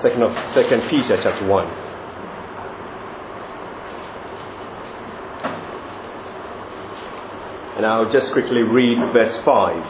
Second Peter chapter 1. And I'll just quickly read verse 5.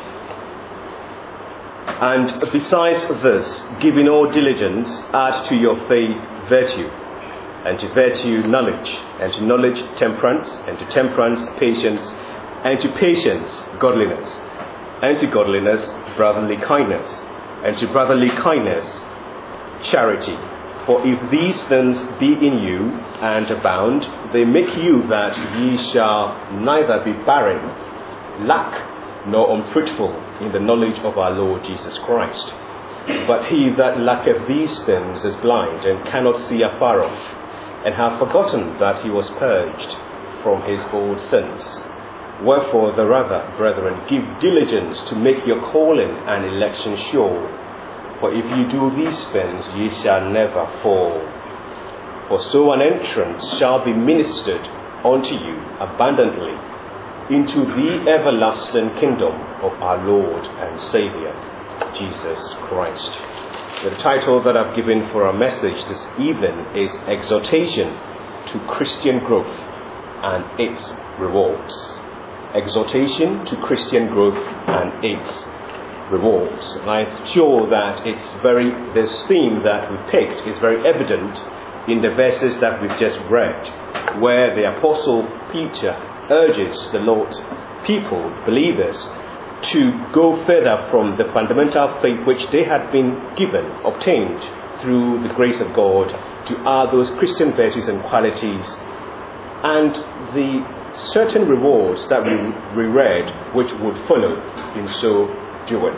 And besides this, giving all diligence, add to your faith virtue, and to virtue knowledge, and to knowledge temperance, and to temperance patience, and to patience godliness, and to godliness brotherly kindness, and to brotherly kindness charity. For if these things be in you and abound, they make you that ye shall neither be barren, lack, nor unfruitful in the knowledge of our Lord Jesus Christ. But he that lacketh these things is blind, and cannot see afar off, and hath forgotten that he was purged from his old sins. Wherefore the rather, brethren, give diligence to make your calling and election sure. For if you do these things, ye shall never fall. For so an entrance shall be ministered unto you abundantly into the everlasting kingdom of our Lord and Saviour, Jesus Christ. The title that I've given for our message this evening is Exhortation to Christian Growth and its Rewards. Exhortation to Christian Growth and its Rewards. And I'm sure that this theme that we picked is very evident in the verses that we've just read, where the Apostle Peter urges the Lord's people, believers, to go further from the fundamental faith which they had been obtained through the grace of God, to add those Christian virtues and qualities and the certain rewards that we read which would follow in so doing.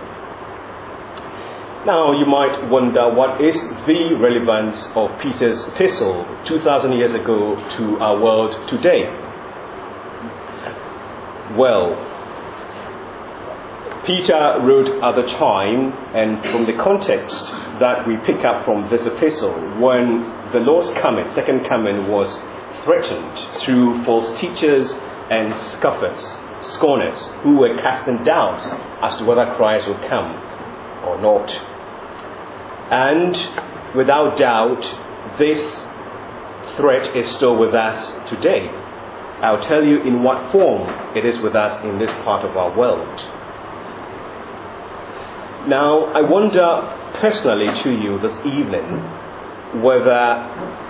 Now you might wonder, what is the relevance of Peter's epistle 2,000 years ago to our world today? Well, Peter wrote at the time, and from the context that we pick up from this epistle, when the Lord's coming, second coming, was threatened through false teachers and scorners, who were casting doubts as to whether Christ would come or not. And without doubt, this threat is still with us today. I'll tell you in what form it is with us in this part of our world. Now, I wonder personally to you this evening whether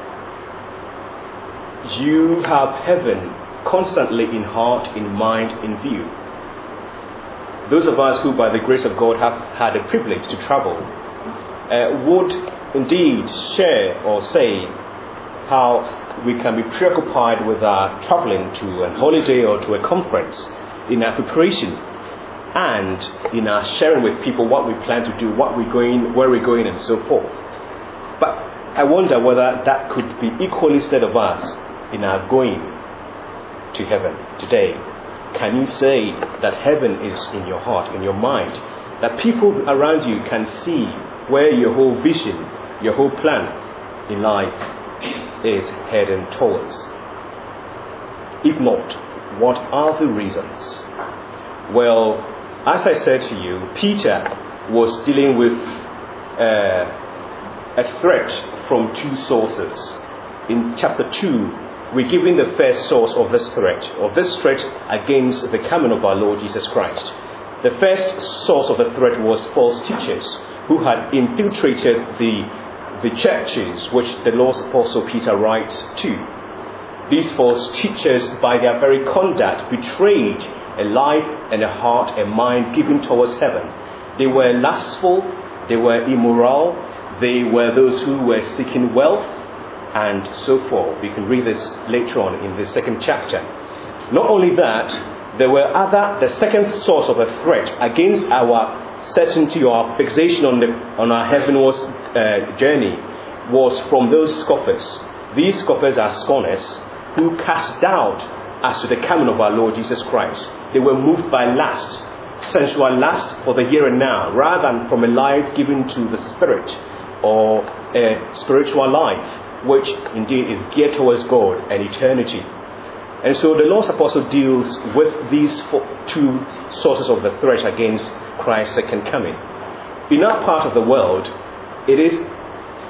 you have heaven constantly in heart, in mind, in view. Those of us who by the grace of God have had a privilege to travel would indeed share or say how we can be preoccupied with our traveling to a holiday or to a conference in our preparation and in our sharing with people what we plan to do, what we're going, where we're going, and so forth. But I wonder whether that could be equally said of us in our going to heaven today. Can you say that heaven is in your heart, in your mind, that people around you can see where your whole vision, your whole plan in life is heading towards? If not, what are the reasons? Well, as I said to you, Peter was dealing with a threat from two sources. In chapter 2, we're given the first source of this threat against the coming of our Lord Jesus Christ. The first source of the threat was false teachers who had infiltrated the churches which the Lord's Apostle Peter writes to. These false teachers, by their very conduct, betrayed a life and a heart and mind given towards heaven. They were lustful, they were immoral, they were those who were seeking wealth, and so forth. We can read this later on in the second chapter. Not only that, there were the second source of a threat against our certainty or our fixation on our heavenward journey was from those scoffers. These scoffers are scorners who cast doubt as to the coming of our Lord Jesus Christ. They were moved by lust, sensual lust for the here and now, rather than from a life given to the Spirit or a spiritual life, which indeed is geared towards God and eternity. And so the Lord's Apostle deals with these two sources of the threat against Christ's second coming. In our part of the world, it is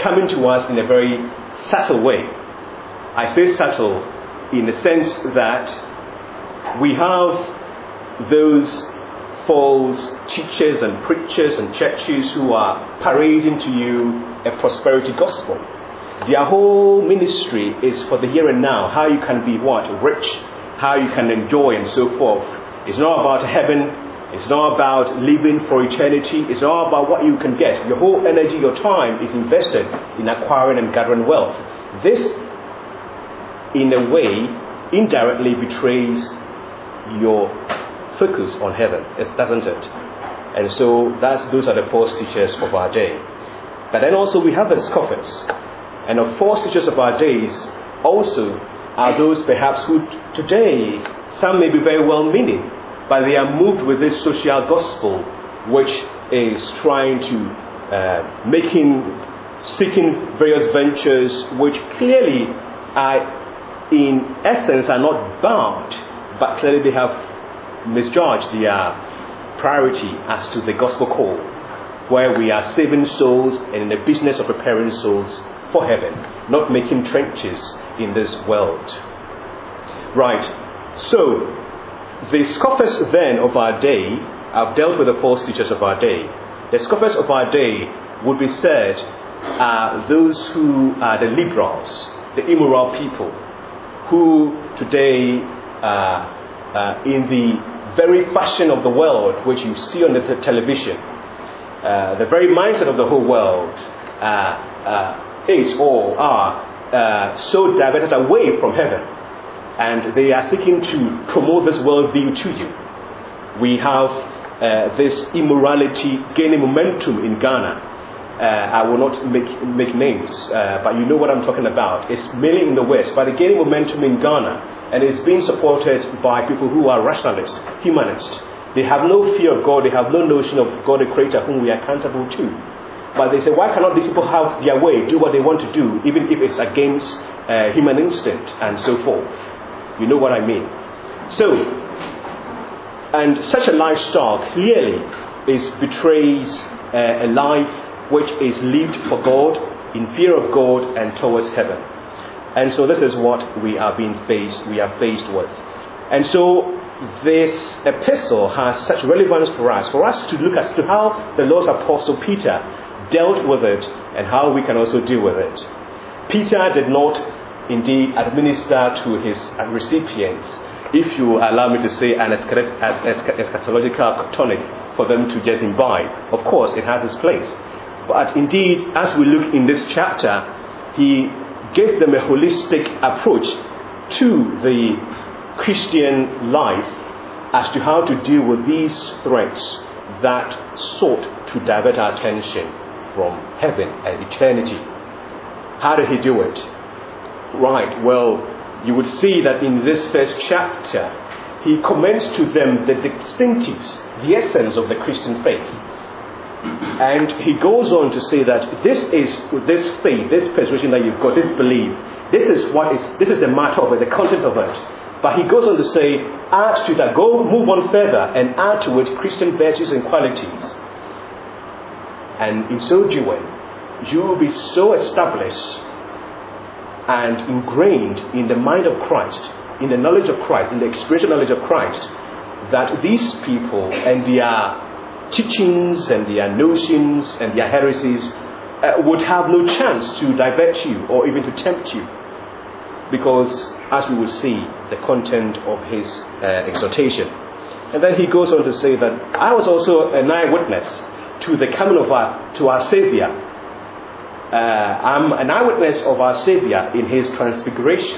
coming to us in a very subtle way. I say subtle in the sense that we have those false teachers and preachers and churches who are parading to you a prosperity gospel. Their whole ministry is for the here and now, how you can be what? Rich, how you can enjoy and so forth. It's not about heaven, it's not about living for eternity, it's not about what you can get. Your whole energy, your time is invested in acquiring and gathering wealth. This, in a way, indirectly betrays your focus on heaven, doesn't it? And so those are the false teachers of our day. But then also we have the scoffers. And the false teachers of our days also are those perhaps who today, some may be very well-meaning, but they are moved with this social gospel which is trying to seeking various ventures which clearly are in essence are not bound, but clearly they have misjudged their priority as to the gospel call, where we are saving souls and in the business of preparing souls for heaven, not making trenches in this world. Right. So, the scoffers then of our day, I've dealt with the false teachers of our day. The scoffers of our day would be said are those who are the liberals, the immoral people, who today in the very fashion of the world which you see on the television, the very mindset of the whole world is or are so diverted away from heaven, and they are seeking to promote this worldview to you. We have this immorality gaining momentum in Ghana. I will not make names, but you know what I'm talking about. It's mainly in the West, but it's gaining momentum in Ghana, and it's being supported by people who are rationalists, humanists. They have no fear of God. They have no notion of God, the Creator, whom we are accountable to. But they say, why cannot these people have their way, do what they want to do, even if it's against human instinct and so forth? You know what I mean. So, and such a lifestyle clearly betrays a life which is lived for God, in fear of God and towards heaven. And so this is what we are faced with. And so this epistle has such relevance for us to look as to how the Lord's Apostle Peter dealt with it and how we can also deal with it. Peter did not indeed administer to his recipients, if you allow me to say, an eschatological tonic for them to just imbibe. Of course, it has its place. But indeed, as we look in this chapter, he gave them a holistic approach to the Christian life as to how to deal with these threats that sought to divert our attention from heaven and eternity. How did he do it? Right, well, you would see that in this first chapter, he comments to them the distinctives, the essence of the Christian faith. And he goes on to say that this faith, this persuasion that you've got, this belief, this is the matter of it, the content of it. But he goes on to say, add to that, move on further and add to it Christian virtues and qualities. And in so doing, you will be so established and ingrained in the mind of Christ, in the knowledge of Christ, in the experiential knowledge of Christ, that these people and their teachings and their notions and their heresies would have no chance to divert you or even to tempt you. Because, as we will see, the content of his exhortation. And then he goes on to say that I was also an eyewitness to the coming of our Savior. I'm an eyewitness of our Savior in his transfiguration.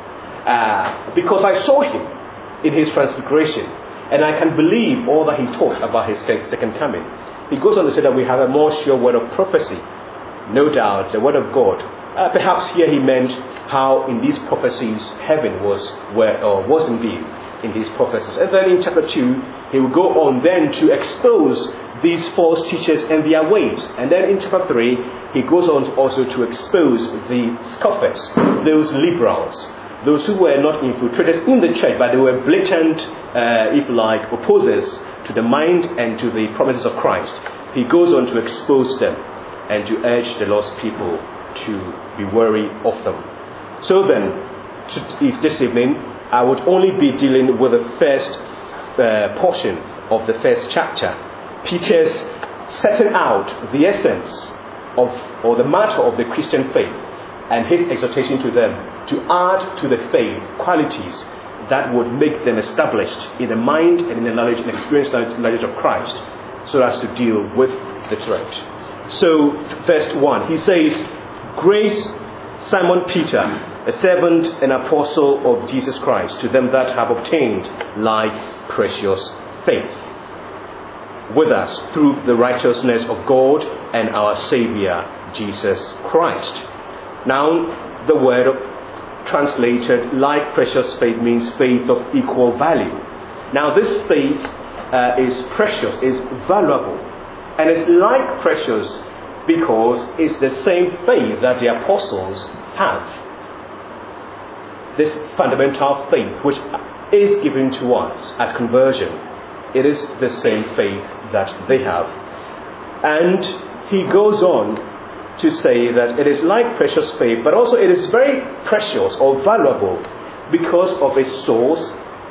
Because I saw him in his transfiguration. And I can believe all that he taught about his second coming. He goes on to say that we have a more sure word of prophecy. No doubt, the word of God. Perhaps here he meant how in these prophecies heaven was in view in these prophecies. And then in chapter 2, he will go on then to expose these false teachers and their ways. And then in chapter 3, he goes on also to expose the scoffers, those liberals, those who were not infiltrated in the church, but they were blatant, if like, opposers to the mind and to the promises of Christ. He goes on to expose them and to urge the lost people to be wary of them. So then, this evening, I would only be dealing with the first portion of the first chapter. Peter's setting out the essence of, or the matter of the Christian faith, and his exhortation to them to add to the faith qualities that would make them established in the mind and in the knowledge and experience knowledge of Christ, so as to deal with the threat. So, verse 1, he says, "Grace, Simon Peter, a servant and apostle of Jesus Christ, to them that have obtained like precious faith with us through the righteousness of God and our Saviour, Jesus Christ." Now, the word translated like precious faith means faith of equal value. Now, this faith is precious, is valuable, and it's like precious because it's the same faith that the apostles have. This fundamental faith which is given to us at conversion, it is the same faith that they have. And he goes on to say that it is like precious faith, but also it is very precious or valuable because of its source,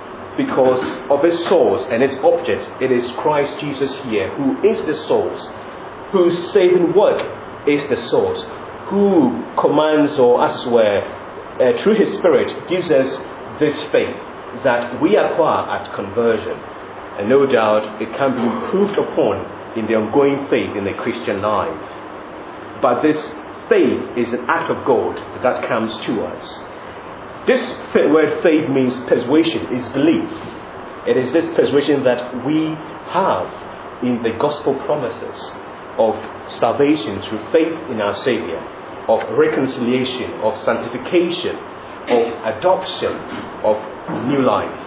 and its object. It is Christ Jesus here, who is the source, whose saving work is the source, who commands, or as it were, through his Spirit, gives us this faith that we acquire at conversion. And no doubt it can be improved upon in the ongoing faith in the Christian life. But this faith is an act of God that comes to us. This word faith means persuasion, is belief. It is this persuasion that we have in the gospel promises of salvation through faith in our Saviour, of reconciliation, of sanctification, of adoption, of new life,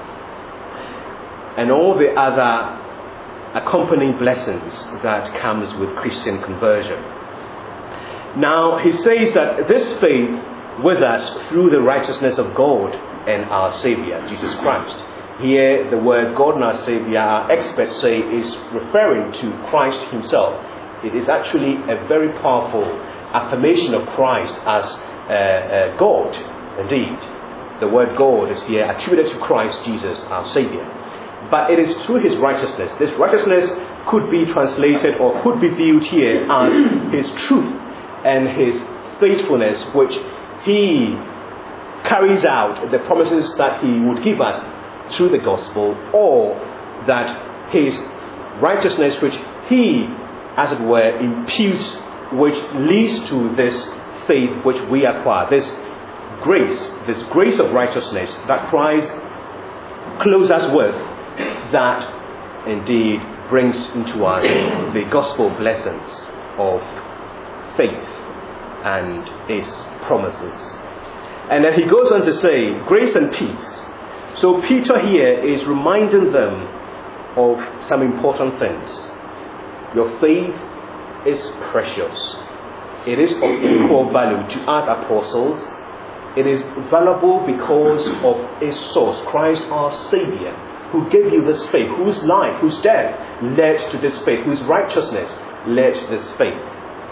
and all the other accompanying blessings that comes with Christian conversion. Now, he says that this faith with us through the righteousness of God and our Saviour, Jesus Christ. Here, the word God and our Saviour, our experts say, is referring to Christ himself. It is actually a very powerful affirmation of Christ as God, indeed. The word God is here attributed to Christ Jesus, our Saviour. But it is through his righteousness. This righteousness could be translated or could be viewed here as his truth and his faithfulness, which he carries out the promises that he would give us through the gospel, or that his righteousness which he, as it were, imputes, which leads to this faith which we acquire, this grace of righteousness that Christ clothes us with, that indeed brings into us the gospel blessings of faith and its promises. And then he goes on to say, grace and peace. So Peter here is reminding them of some important things. Your faith is precious. It is of equal value to us apostles. It is valuable because of its source, Christ our Saviour, who gave you this faith, whose life, whose death led to this faith, whose righteousness led to this faith.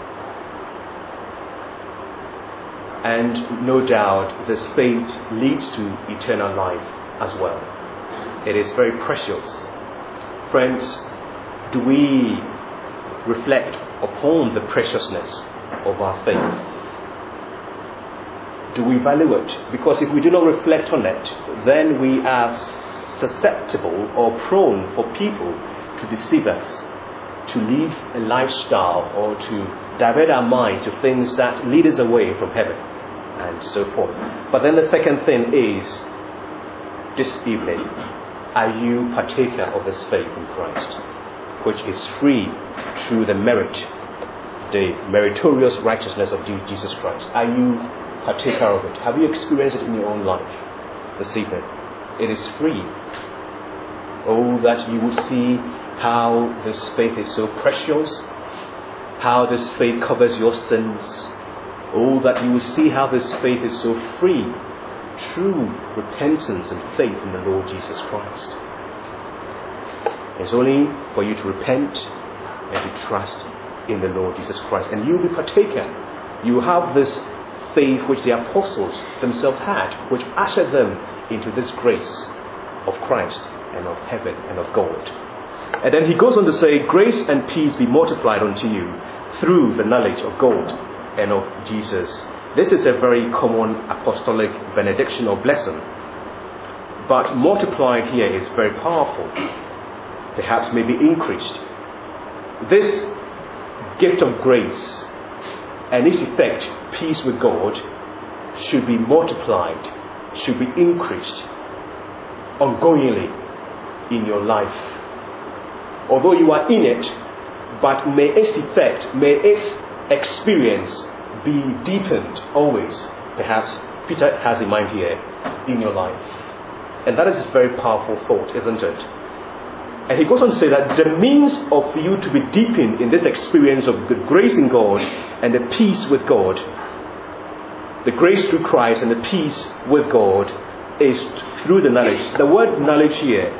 And no doubt this faith leads to eternal life as well. It is very precious. Friends, do we reflect upon the preciousness of our faith? Do we value it? Because if we do not reflect on it, then we are susceptible or prone for people to deceive us, to live a lifestyle or to divert our mind to things that lead us away from heaven and so forth. But then the second thing is, this evening, are you partaker of this faith in Christ, which is free through the meritorious righteousness of Jesus Christ? Are you partaker of it? Have you experienced it in your own life this evening? It is free. Oh, that you would see how this faith is so precious, how this faith covers your sins. Oh, that you will see how this faith is so free through repentance and faith in the Lord Jesus Christ. It's only for you to repent and to trust in the Lord Jesus Christ, and you'll be partaker you have this faith which the apostles themselves had, which ushered them into this grace of Christ and of heaven and of God. And then he goes on to say, grace and peace be multiplied unto you through the knowledge of God and of Jesus. This is a very common apostolic benediction or blessing. But multiplied here is very powerful. Perhaps maybe increased. This gift of grace and its effect, peace with God, should be multiplied, should be increased ongoingly in your life. Although you are in it, but may its effect, may its experience be deepened always. Perhaps Peter has in mind here, in your life. And that is a very powerful thought, isn't it? And he goes on to say that the means of you to be deepened in this experience of the grace in God and the peace with God, the grace through Christ and the peace with God, is through the knowledge. The word knowledge here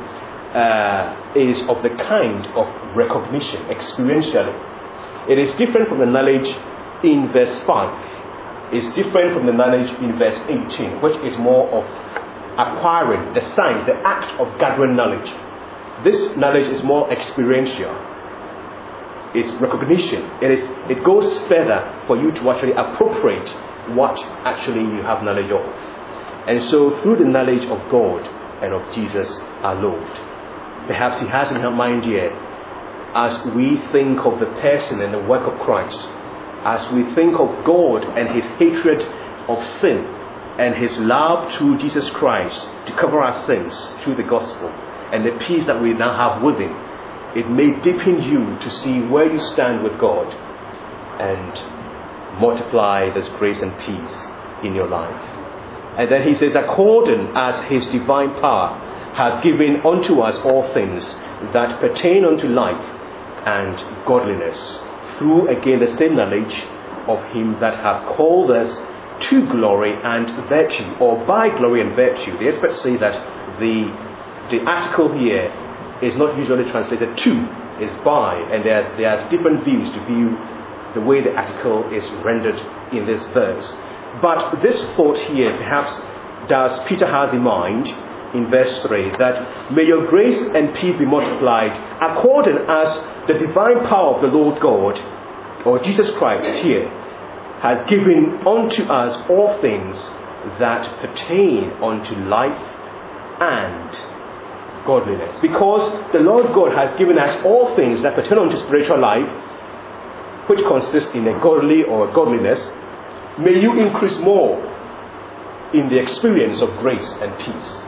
is of the kind of recognition, experientially. It is different from the knowledge in verse 5. It's different from the knowledge in verse 18, which is more of acquiring the science, the act of gathering knowledge. This knowledge is more experiential. It's recognition. It goes further for you to actually appropriate what actually you have knowledge of. And so through the knowledge of God and of Jesus our Lord, perhaps he has in mind here, as we think of the person and the work of Christ, as we think of God and his hatred of sin and his love through Jesus Christ to cover our sins through the gospel, and the peace that we now have with him, it may deepen you to see where you stand with God and multiply this grace and peace in your life. And then he says, according as his divine power hath given unto us all things that pertain unto life and godliness, through again the same knowledge of him that hath called us to glory and virtue, or by glory and virtue. The experts say that the article here is not usually translated to, is by, and there are different views to view the way the article is rendered in this verse. But this thought here perhaps does Peter has in mind in verse 3, that may your grace and peace be multiplied according as the divine power of the Lord God, or Jesus Christ here, has given unto us all things that pertain unto life and godliness. Because the Lord God has given us all things that pertain unto spiritual life, which consists in a godly or a godliness, may you increase more in the experience of grace and peace.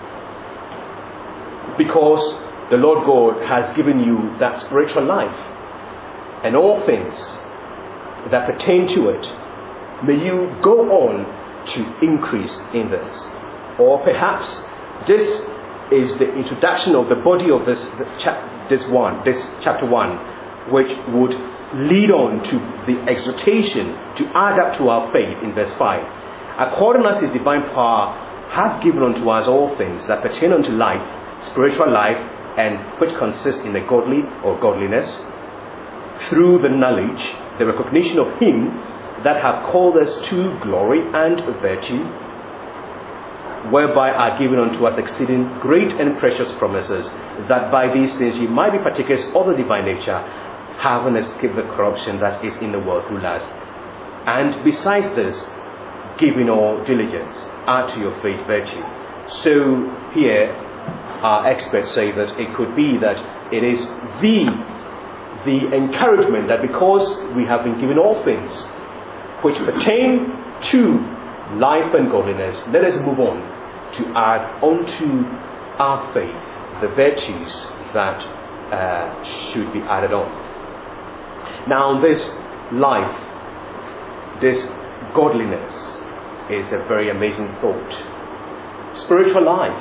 Because the Lord God has given you that spiritual life and all things that pertain to it, may you go on to increase in this. Or perhaps this is the introduction of the body of this chapter 1, which would lead on to the exhortation to add up to our faith in verse 5. According as his divine power hath given unto us all things that pertain unto life, spiritual life, and which consists in the godly or godliness, through the knowledge, the recognition of him that hath called us to glory and virtue, whereby are given unto us exceeding great and precious promises, that by these things ye might be partakers of the divine nature, having escaped the corruption that is in the world through lust. And besides this, giving all diligence, add to your faith virtue. So here, our experts say that it could be that it is the encouragement that because we have been given all things which pertain to life and godliness, let us move on to add onto our faith the virtues that should be added on. Now, this life, this godliness, is a very amazing thought. Spiritual life.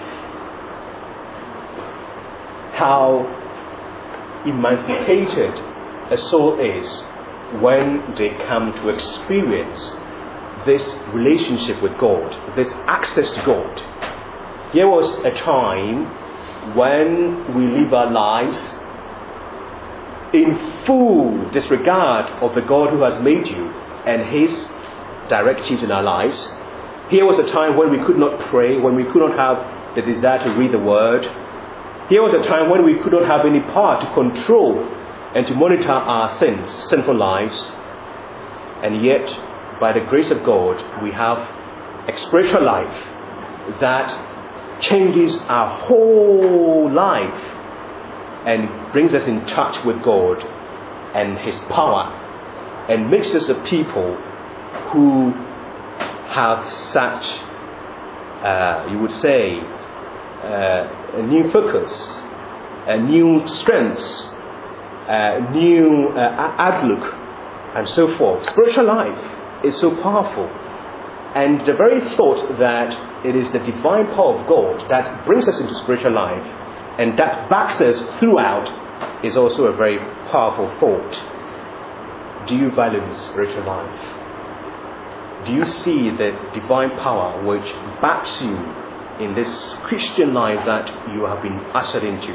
How emancipated a soul is when they come to experience this relationship with God, this access to God. There was a time when we live our lives in full disregard of the God who has made you and His directives in our lives. Here was a time when we could not pray, when we could not have the desire to read the Word. Here was a time when we could not have any power to control and to monitor our sinful lives. And yet, by the grace of God, we have a spiritual life that changes our whole life and brings us in touch with God and His power, and makes us a people who have such, you would say, a new focus, a new strength, a new outlook, and so forth. Spiritual life is so powerful. And the very thought that it is the divine power of God that brings us into spiritual life and that backs us throughout is also a very powerful thought. Do you value the spiritual life? Do you see the divine power which backs you in this Christian life that you have been ushered into?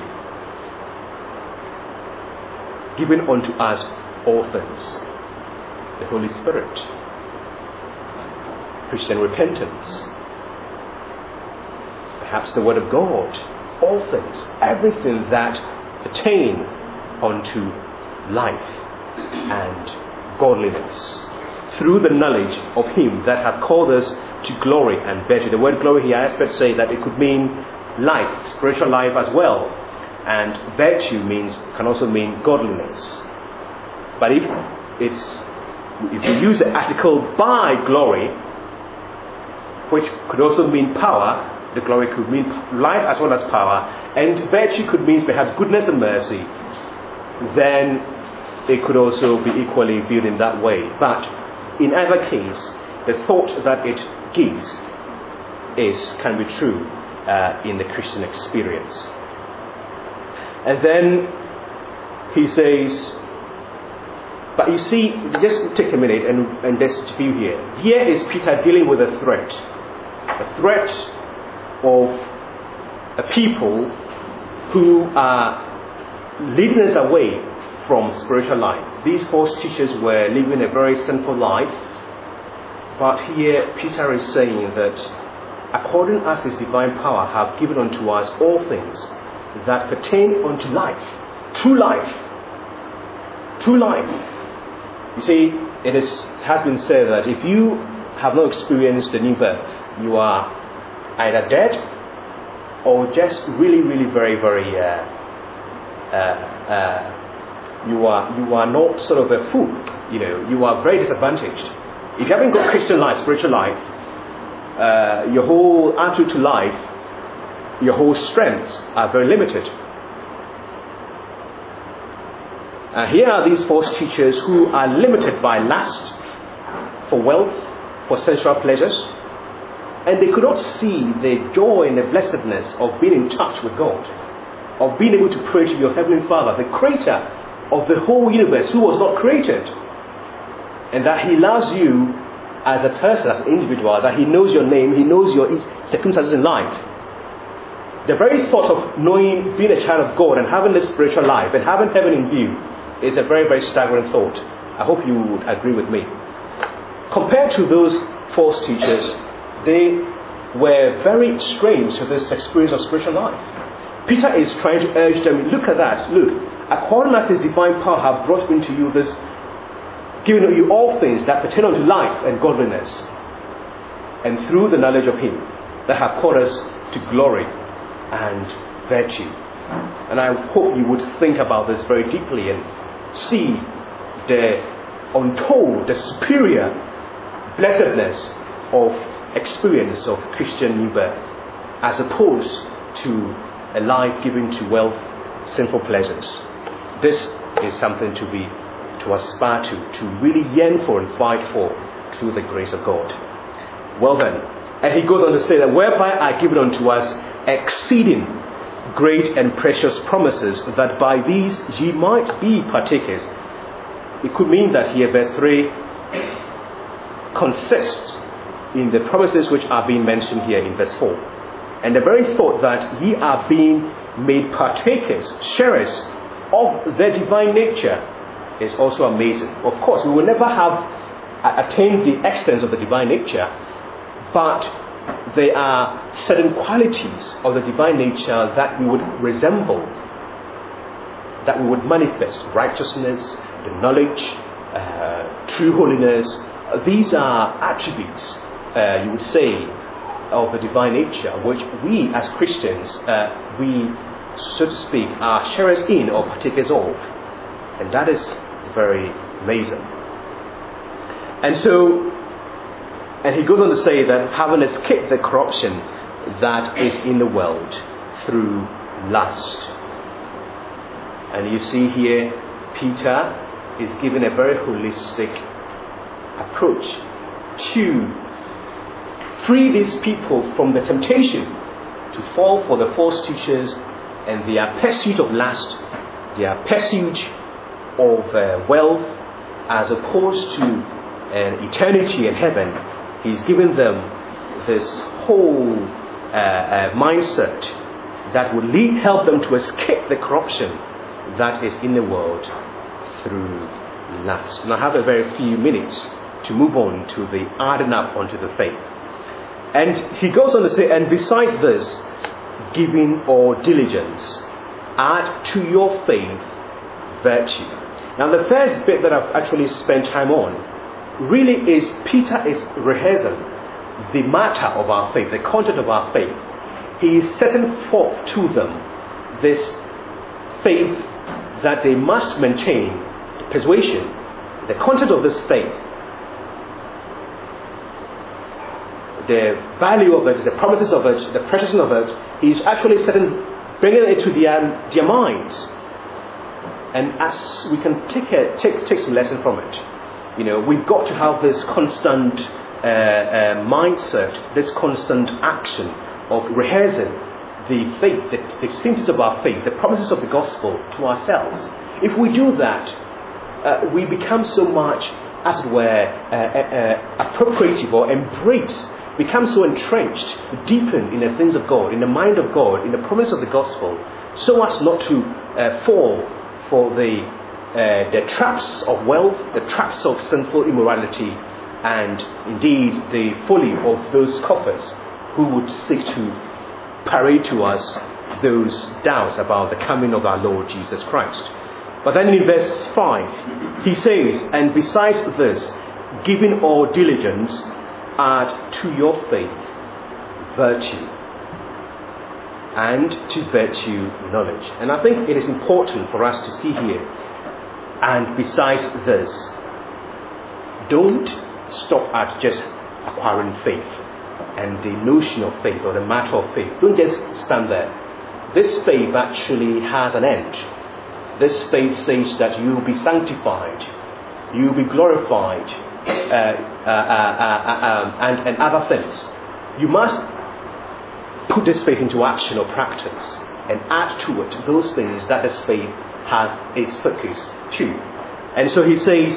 Given unto us all things, the Holy Spirit, Christian repentance, perhaps the Word of God, all things, everything that pertain unto life and godliness, through the knowledge of Him that hath called us to glory and virtue. The word glory here, I expect to say that it could mean life, spiritual life as well, and virtue can also mean godliness. But if you use the article by glory, which could also mean power, the glory could mean life as well as power, and virtue could mean perhaps goodness and mercy, then it could also be equally viewed in that way. But in either case, the thought that it gives can be true in the Christian experience. And then he says, but you see, just take a minute and just view here. Here is Peter dealing with a threat of a people who are leading us away from spiritual life. These false teachers were living a very sinful life, but here Peter is saying that according as His divine power have given unto us all things that pertain unto life, true life. You see, it has been said that if you have not experienced the new birth, you are either dead or just really, really very, very you are not sort of a fool. You are very disadvantaged. If you haven't got Christian life, spiritual life, your whole attitude to life, your whole strengths are very limited. Here are these false teachers who are limited by lust for wealth, for sensual pleasures, and they could not see the joy and the blessedness of being in touch with God, of being able to pray to your Heavenly Father, the Creator of the whole universe, who was not created, and that He loves you as a person, as an individual, that He knows your name, He knows your circumstances in life. The very thought of knowing, being a child of God and having this spiritual life and having heaven in view is a very, very staggering thought. I hope you would agree with me. Compared to those false teachers, they were very strange to this experience of spiritual life. Peter is trying to urge them, look at that, look, according as His divine power have brought into you this, giving you all things that pertain unto life and godliness, and through the knowledge of Him that have called us to glory and virtue. And I hope you would think about this very deeply and see the untold, the superior blessedness of experience of Christian new birth, as opposed to a life given to wealth, sinful pleasures. This is something to aspire to really yearn for and fight for through the grace of God. Well then, and he goes on to say that whereby are given unto us exceeding great and precious promises, that by these ye might be partakers. It could mean that here verse 3 consists in the promises which are being mentioned here in verse 4. And the very thought that ye are being made partakers, sharers of the divine nature, is also amazing. Of course, we will never have attain the essence of the divine nature, but there are certain qualities of the divine nature that we would resemble, that we would manifest: righteousness, the knowledge, true holiness. These are attributes, you would say, of the divine nature, which we as Christians, we, so to speak, are sharers in or partakers of. And that is very amazing. And he goes on to say that having escaped the corruption that is in the world through lust. And you see here, Peter is giving a very holistic approach to free these people from the temptation to fall for the false teachers and their pursuit of lust, their pursuit of wealth, as opposed to an eternity in heaven. He's given them this whole mindset that will help them to escape the corruption that is in the world through lust. And I have a very few minutes to move on to the adding up onto the faith. And he goes on to say, and beside this, giving all diligence, add to your faith virtue. Now the first bit that I've actually spent time on really is Peter is rehearsing the matter of our faith, the content of our faith. He is setting forth to them this faith that they must maintain, persuasion, the content of this faith, the value of it, the promises of it, the preciousness of it. He's actually bringing it to their minds. And as we can take some lesson from it, we've got to have this constant mindset, this constant action of rehearsing the faith, the distinctives of our faith, the promises of the gospel to ourselves. If we do that, we become so much, as it were, appropriative or embrace, become so entrenched, deepened in the things of God, in the mind of God, in the promise of the gospel, so as not to fall for the traps of wealth, the traps of sinful immorality, and indeed the folly of those scoffers who would seek to parade to us those doubts about the coming of our Lord Jesus Christ. But then in verse 5, he says, and besides this, giving all diligence, add to your faith virtue, and to virtue knowledge. And I think it is important for us to see here, and besides this, don't stop at just acquiring faith and the notion of faith or the matter of faith. Don't just stand there. This faith actually has an end. This faith says that you will be sanctified, you will be glorified, and other things. You must put this faith into action or practice and add to it those things that this faith has its focus to. And so he says,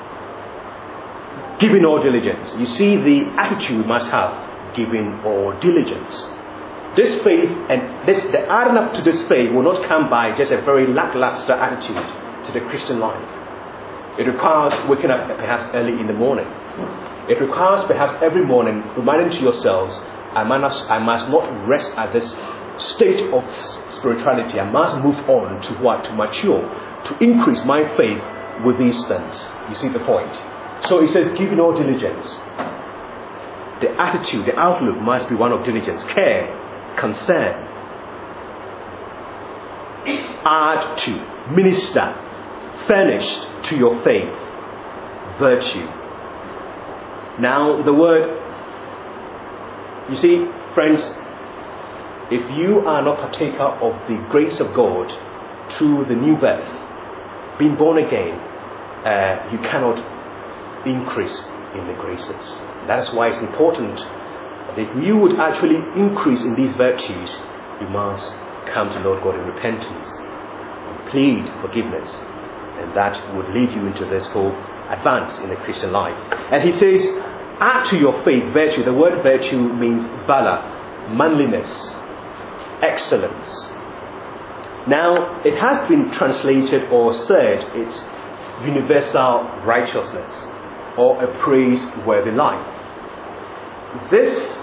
giving all diligence. You see the attitude we must have, giving all diligence. This faith and the adding up to this faith will not come by just a very lackluster attitude to the Christian life. It requires waking up perhaps early in the morning. It requires perhaps every morning reminding to yourselves, I must not rest at this state of spirituality. I must move on to what? To mature, to increase my faith with these things. You see the point? So he says, giving all diligence. The attitude, the outlook must be one of diligence, care, concern. Add to, minister, furnished to your faith, virtue. Now the word, you see, friends, if you are not partaker of the grace of God through the new birth, being born again, you cannot increase in the graces. That is why it's important that if you would actually increase in these virtues, you must come to Lord God in repentance and plead forgiveness, and that would lead you into this whole advance in the Christian life. And he says, add to your faith virtue. The word virtue means valor, manliness, excellence. Now, it has been translated or said it's universal righteousness. or a praiseworthy life. This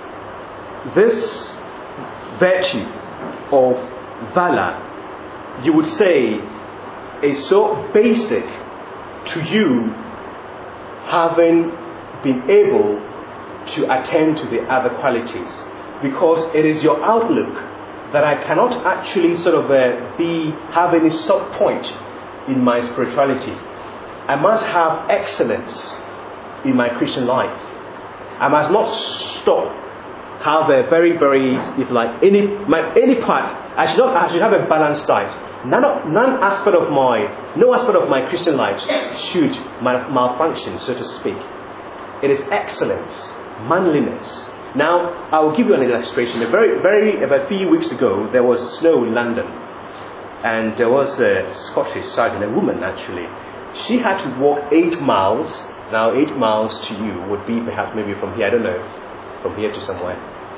virtue of valor, you would say, is so basic to you having been able to attend to the other qualities, because it is your outlook that I cannot actually have any sub point in my spirituality. I must have excellence in my Christian life. I must not have a very, very, if like any part. I should have a balanced diet. No aspect of my Christian life should malfunction, so to speak. It is excellence, manliness. Now, I will give you an illustration. About a few weeks ago, there was snow in London, and there was a Scottish sergeant, a woman actually. She had to walk 8 miles. Now, 8 miles to you would be perhaps maybe from here, I don't know, from here to somewhere.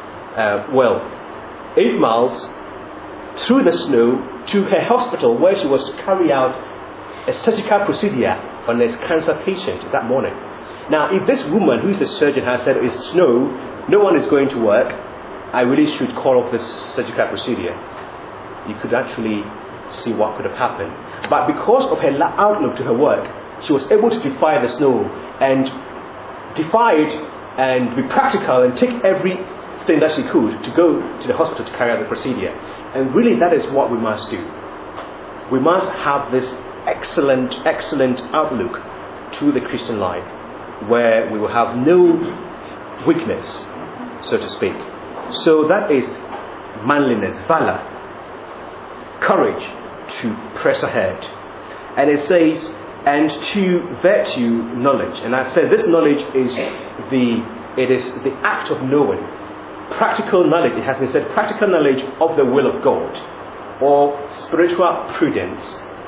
8 miles through the snow to her hospital, where she was to carry out a surgical procedure on a cancer patient that morning. Now, if this woman, who is the surgeon, has said it's snow, no one is going to work, I really should call off this surgical procedure. You could actually see what could have happened. But because of her outlook to her work, she was able to defy the snow and defy it and be practical and take everything that she could to go to the hospital to carry out the procedure. And really, that is what we must do. We must have this excellent outlook to the Christian life, where we will have no weakness, so to speak. So that is manliness, valor, courage to press ahead. And it says, and to virtue, knowledge. And I've said this knowledge is the act of knowing. Practical knowledge, it has been said, practical knowledge of the will of God, or spiritual prudence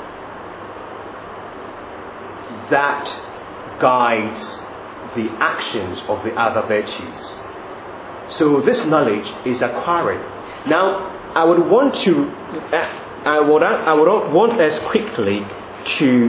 that guides the actions of the other virtues. So this knowledge is acquired. Now, I would want us quickly to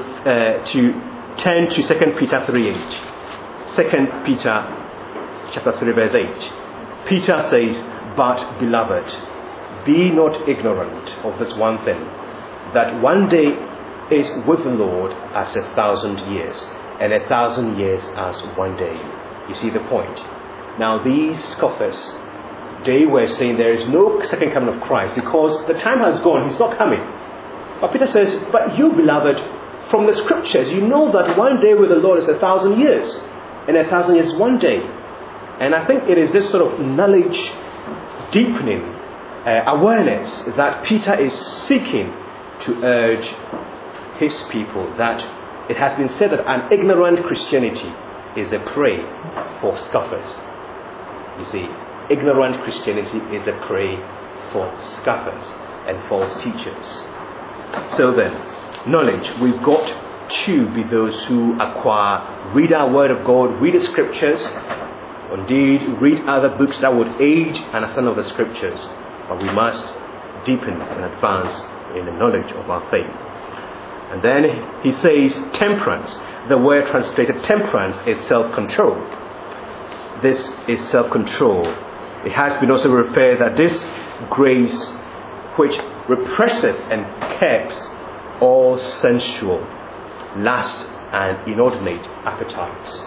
turn to 2 Peter 3:8. 2 Peter chapter 3 verse 8. Peter says, "But beloved, be not ignorant of this one thing, that one day is with the Lord as 1,000 years, and 1,000 years as one day." You see the point. Now these scoffers, they were saying there is no second coming of Christ because the time has gone, he's not coming. But Peter says, but you, beloved, from the scriptures, you know that one day with the Lord is 1,000 years, and 1,000 years is one day. And I think it is this sort of knowledge deepening awareness that Peter is seeking to urge his people, that it has been said that an ignorant Christianity is a prey for scoffers. You see, ignorant Christianity is a prey for scoffers and false teachers. So then, knowledge, we've got to be those who acquire, read our word of God, read the scriptures, indeed read other books that would aid understanding of the scriptures, but we must deepen and advance in the knowledge of our faith. And then he says temperance. The word translated temperance is self-control. This is self-control. It has been also referred that this grace which represseth and curbs all sensual lust and inordinate appetites.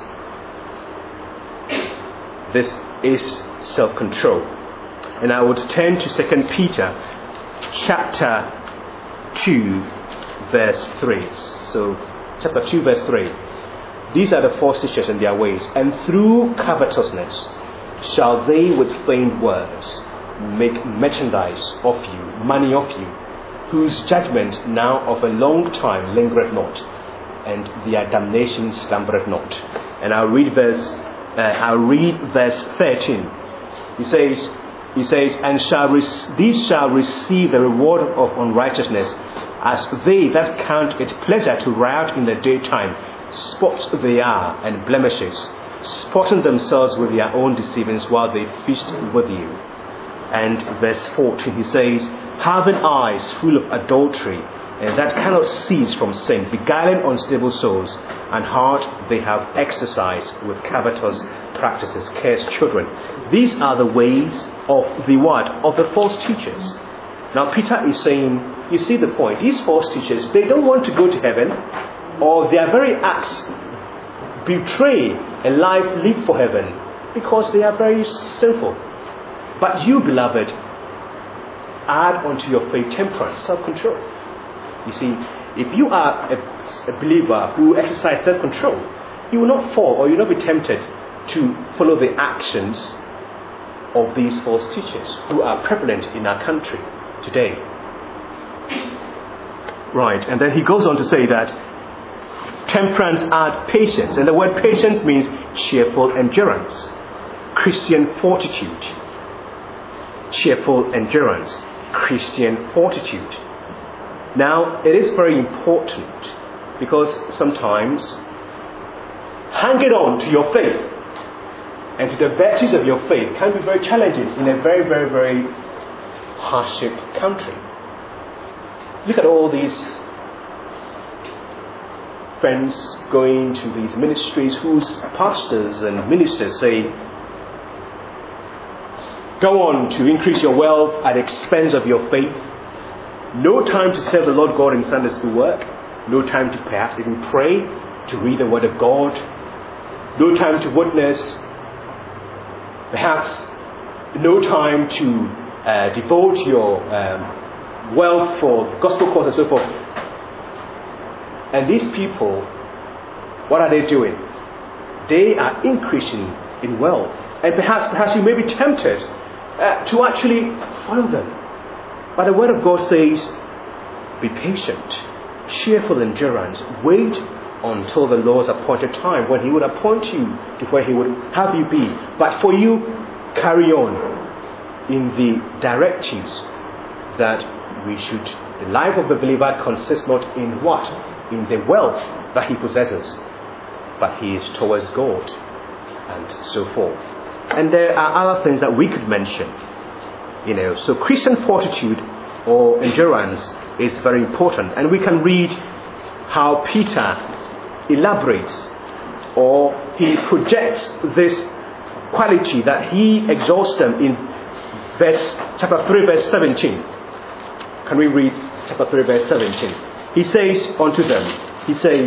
This is self-control. And I would turn to 2 Peter chapter 2 verse 3. So chapter 2 verse 3. These are the false teachers and their ways, and through covetousness shall they with feigned words make merchandise of you, money of you, whose judgment now of a long time lingereth not, and their damnation slumbereth not. And I'll read verse 13. He says, and these shall receive the reward of unrighteousness, as they that count it pleasure to riot in the daytime, spots they are and blemishes, spotting themselves with their own deceivings while they feast with you. And verse 14, he says, having eyes full of adultery, and that cannot cease from sin, beguiling unstable souls, and heart they have exercised with covetous practices, cursed children. These are the ways of the what? Of the false teachers. Now Peter is saying, you see the point, these false teachers, they don't want to go to heaven, or their very acts betray a life lived for heaven, because they are very sinful. But you, beloved, add unto your faith temperance, self-control. You see, if you are a believer who exercises self-control, you will not fall, or you will not be tempted to follow the actions of these false teachers who are prevalent in our country today. Right, and then he goes on to say that temperance adds patience, and the word patience means cheerful endurance, Christian fortitude. Cheerful endurance, Christian fortitude. Now, it is very important, because sometimes hanging on to your faith and to the virtues of your faith can be very challenging in a very, very, very hardship country. Look at all these friends going to these ministries whose pastors and ministers say, go on to increase your wealth at the expense of your faith. No time to serve the Lord God in Sunday school work. No time to perhaps even pray, to read the Word of God. No time to witness. Perhaps no time to devote your wealth for gospel cause and so forth. And these people, what are they doing? They are increasing in wealth. And perhaps you may be tempted to actually follow them. But the Word of God says, be patient, cheerful endurance, wait until the Lord's appointed time, when He would appoint you to where He would have you be. But for you, carry on in the directives that we should. The life of the believer consists not in what? In the wealth that he possesses, but he is towards God, and so forth. And there are other things that we could mention. So Christian fortitude or endurance is very important. And we can read how Peter elaborates, or he projects this quality that he exalts them in chapter 3 verse 17. Can we read chapter 3 verse 17? He says unto them, he says,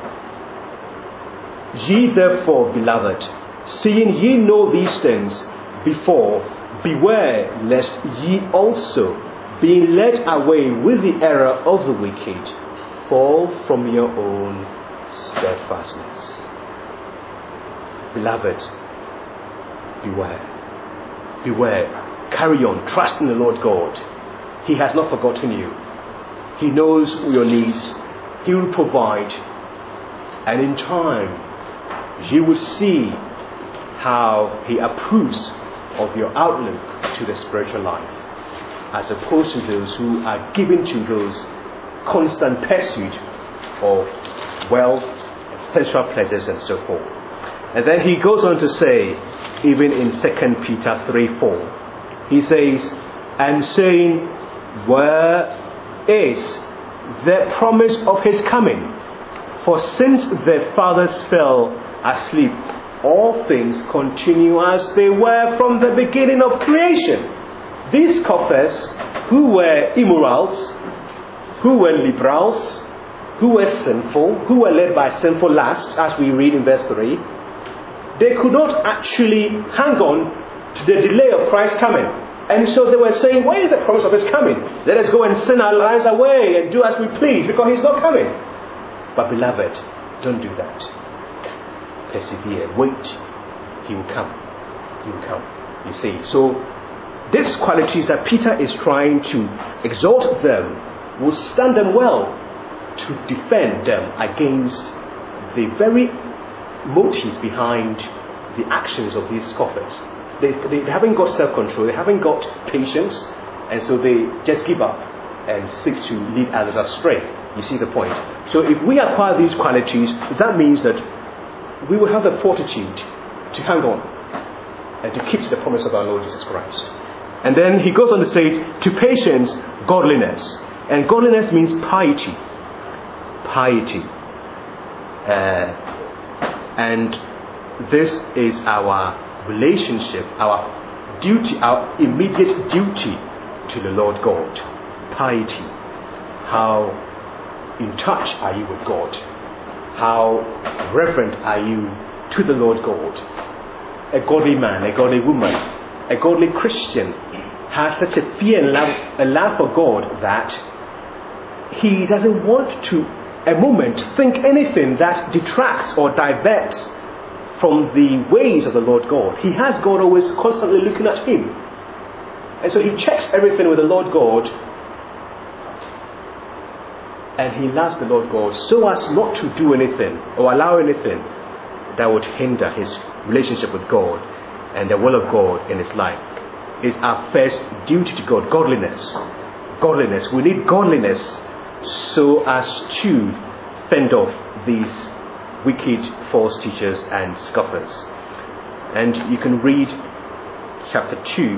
ye therefore, beloved, seeing ye know these things before, beware lest ye also, being led away with the error of the wicked, fall from your own steadfastness. Beloved, beware. Beware. Carry on. Trust in the Lord God. He has not forgotten you. He knows your needs. He will provide. And in time, you will see how He approves of your outlook to the spiritual life, as opposed to those who are given to those constant pursuit of wealth, sensual pleasures, and so forth. And then he goes on to say, even in 2 Peter 3:4, he says, and saying, where is the promise of His coming? For since the fathers fell asleep, all things continue as they were from the beginning of creation. These scoffers, who were immorals, who were liberals, who were sinful, who were led by sinful lust, as we read in verse 3, they could not actually hang on to the delay of Christ's coming. And so they were saying, where is the promise of His coming? Let us go and sin our lives away and do as we please, because He's not coming. But beloved, don't do that. Persevere. Wait. He will come. He will come. You see. So these qualities that Peter is trying to exhort them will stand them well to defend them against the very motives behind the actions of these scoffers. They haven't got self-control, they haven't got patience, and so they just give up and seek to lead others astray. You see the point? So if we acquire these qualities, that means that we will have the fortitude to hang on and to keep to the promise of our Lord Jesus Christ. And then he goes on to say, to patience, godliness. And godliness means piety. Piety. And this is our relationship, our duty, our immediate duty to the Lord God. Piety. How in touch are you with God? How reverent are you to the Lord God? A godly man, a godly woman, a godly Christian has such a fear and love for God that he doesn't want to a moment think anything that detracts or diverts from the ways of the Lord God. He has God always constantly looking at him. And so he checks everything with the Lord God, and he loves the Lord God so as not to do anything or allow anything that would hinder his relationship with God and the will of God in his life. It's our first duty to God. Godliness. Godliness. We need godliness so as to fend off these wicked false teachers and scoffers. And you can read chapter 3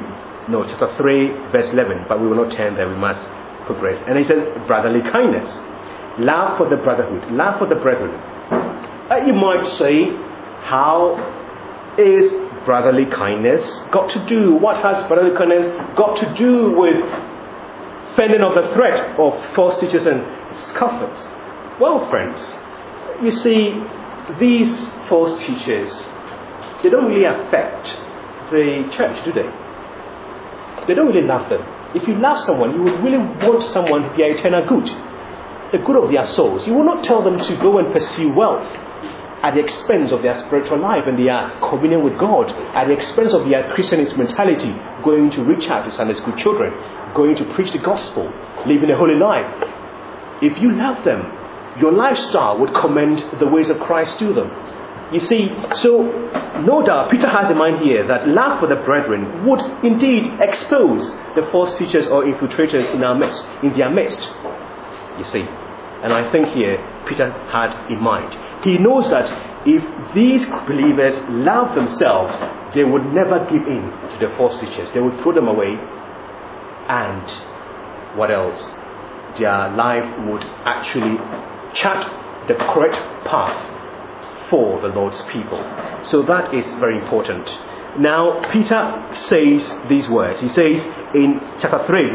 verse 11, but we will not turn there, we must progress. And he says brotherly kindness, love for the brotherhood, love for the brethren. You might say, how is brotherly kindness got to do, what has brotherly kindness got to do with fending off the threat of false teachers and scoffers? Well, friends, you see, these false teachers, they don't really affect the church, do they? They don't really love them. If you love someone, you would really want someone their eternal good, the good of their souls. You will not tell them to go and pursue wealth at the expense of their spiritual life and their communion with God, at the expense of their Christian instrumentality, going to reach out to Sunday school children, going to preach the gospel, living a holy life. If you love them, your lifestyle would commend the ways of Christ to them. You see, so no doubt Peter has in mind here that love for the brethren would indeed expose the false teachers or infiltrators in their midst. You see, and I think here Peter had in mind. He knows that if these believers love themselves, they would never give in to the false teachers. They would throw them away, and what else? Their life would actually chart the correct path for the Lord's people. So that is very important. Now, Peter says these words. He says in chapter 3,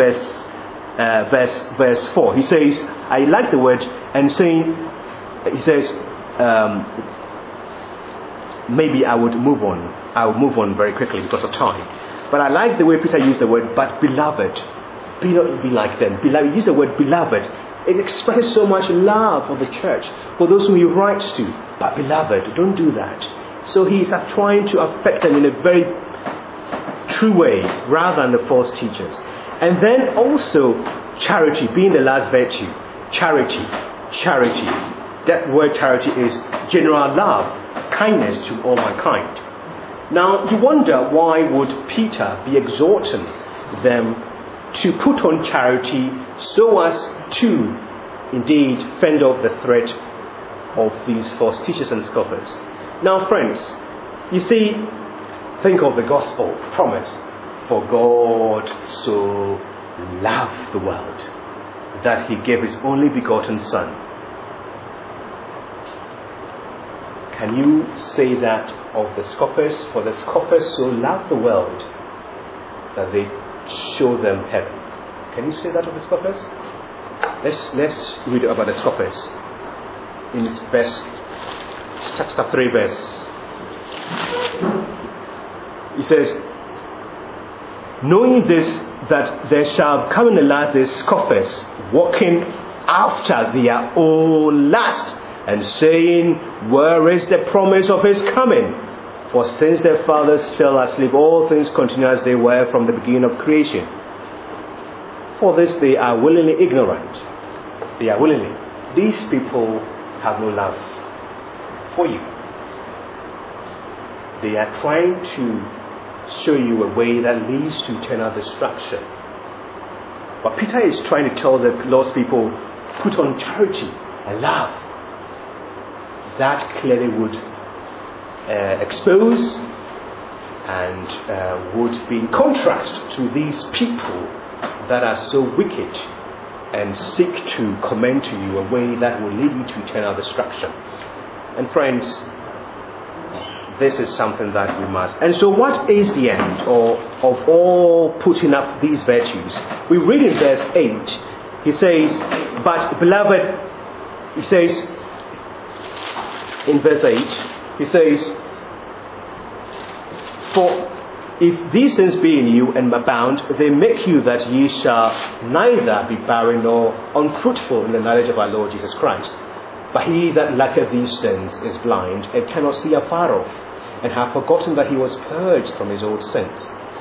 verse 4, he says, I like the word, and saying, he says, maybe I will move on very quickly because of time. But I like the way Peter used the word, but beloved. Be not be like them. Beloved, use the word beloved. It expresses so much love for the church, for those whom he writes to. But beloved, don't do that. So he's trying to affect them in a very true way, rather than the false teachers. And then also charity, being the last virtue. Charity. That word charity is general love, kindness to all mankind. Now you wonder, why would Peter be exhorting them to put on charity so as to indeed fend off the threat of these false teachers and scoffers? Now, friends, you see, think of the gospel promise. For God so loved the world that he gave his only begotten Son. Can you say that of the scoffers? For the scoffers so loved the world that they show them heaven. Can you say that of the scoffers? Let's read about the scoffers in chapter 3 verse. He says, knowing this, that there shall come in the last days scoffers, walking after their own lust, and saying, where is the promise of his coming? For since their fathers fell asleep, all things continue as they were from the beginning of creation. For this they are willingly ignorant. These people have no love for you. They are trying to show you a way that leads to eternal destruction. But Peter is trying to tell the lost people, put on charity and love. That clearly would expose and would be in contrast to these people that are so wicked and seek to commend to you a way that will lead you to eternal destruction. And friends, this is something that we must. And so what is the end of all putting up these virtues? We read in verse 8, he says, but beloved, he says, in verse 8, he says, for if these things be in you and abound, they make you that ye shall neither be barren nor unfruitful in the knowledge of our Lord Jesus Christ. But he that lacketh these things is blind, and cannot see afar off, and hath forgotten that he was purged from his old sins.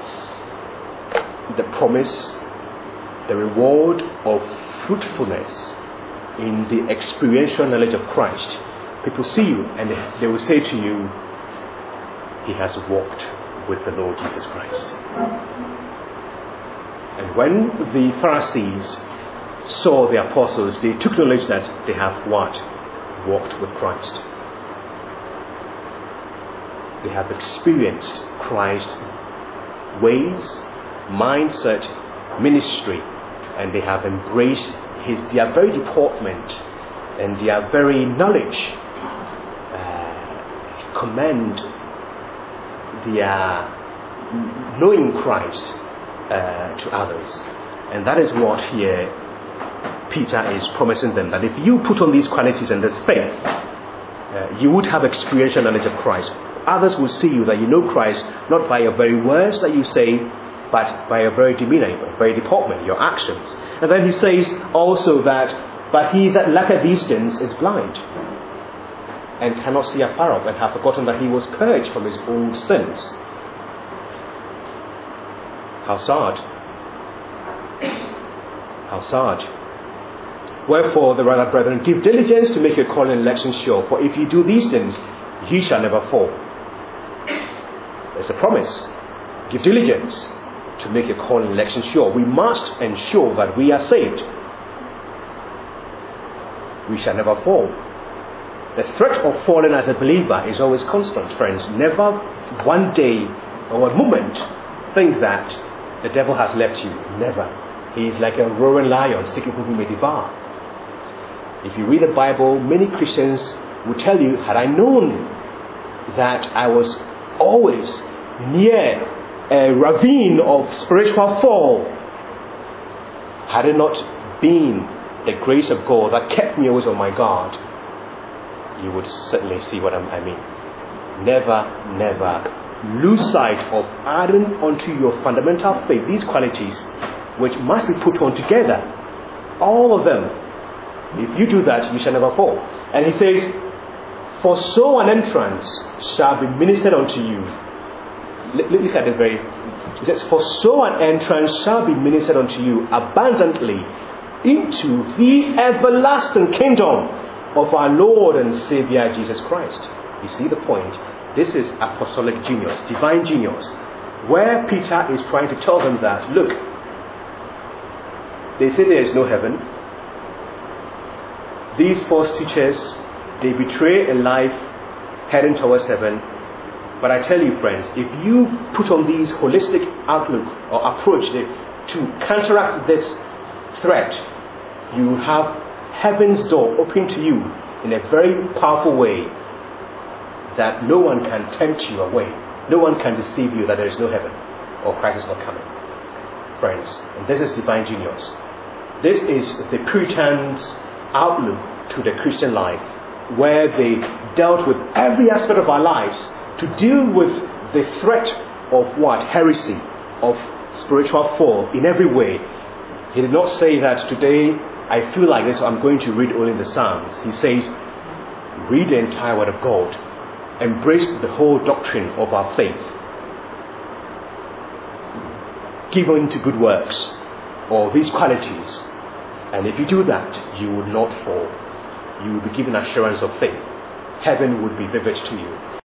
The promise, the reward of fruitfulness in the experiential knowledge of Christ. People see you and they will say to you, he has walked with the Lord Jesus Christ. And when the Pharisees saw the apostles, they took knowledge that they have what? Walked with Christ. They have experienced Christ's ways, mindset, ministry, and they have embraced their very deportment and their very knowledge. Commend their knowing Christ to others. And that is what here Peter is promising them, that if you put on these qualities and this faith, you would have experiential knowledge of Christ. Others will see you that you know Christ not by your very words that you say, but by your very demeanor, your very deportment, your actions. And then he says also that, but he that lacketh these things is blind, and cannot see afar off, and hath forgotten that he was purged from his old sins. How sad. How sad. Wherefore, the rather, brethren, give diligence to make your calling and election sure, for if you do these things, ye shall never fall. There's a promise. Give diligence to make your calling and election sure. We must ensure that we are saved. We shall never fall. The threat of falling as a believer is always constant, friends. Never one day or a moment think that the devil has left you. Never. He is like a roaring lion seeking whom he may devour. If you read the Bible, many Christians will tell you, had I known that I was always near a ravine of spiritual fall, had it not been the grace of God that kept me always on my guard, you would certainly see what I mean. Never lose sight of adding onto your fundamental faith these qualities which must be put on together. All of them. If you do that, you shall never fall. And he says, for so an entrance shall be ministered unto you. Look at this very. It says, for so an entrance shall be ministered unto you abundantly into the everlasting kingdom of our Lord and Savior Jesus Christ. You see the point? This is apostolic genius, divine genius, where Peter is trying to tell them that, look, they say there is no heaven. These false teachers, they betray a life heading towards heaven. But I tell you, friends, if you put on these holistic outlook or approach to counteract this threat, you have heaven's door open to you in a very powerful way that no one can tempt you away. No one can deceive you that there is no heaven or Christ is not coming. Friends, and this is divine genius. This is the Puritans' outlook to the Christian life, where they dealt with every aspect of our lives to deal with the threat of what? Heresy, of spiritual fall in every way. He did not say that today I feel like this, so I'm going to read only the Psalms. He says, read the entire Word of God. Embrace the whole doctrine of our faith. Give in to good works, or these qualities. And if you do that, you will not fall. You will be given assurance of faith. Heaven would be vivid to you.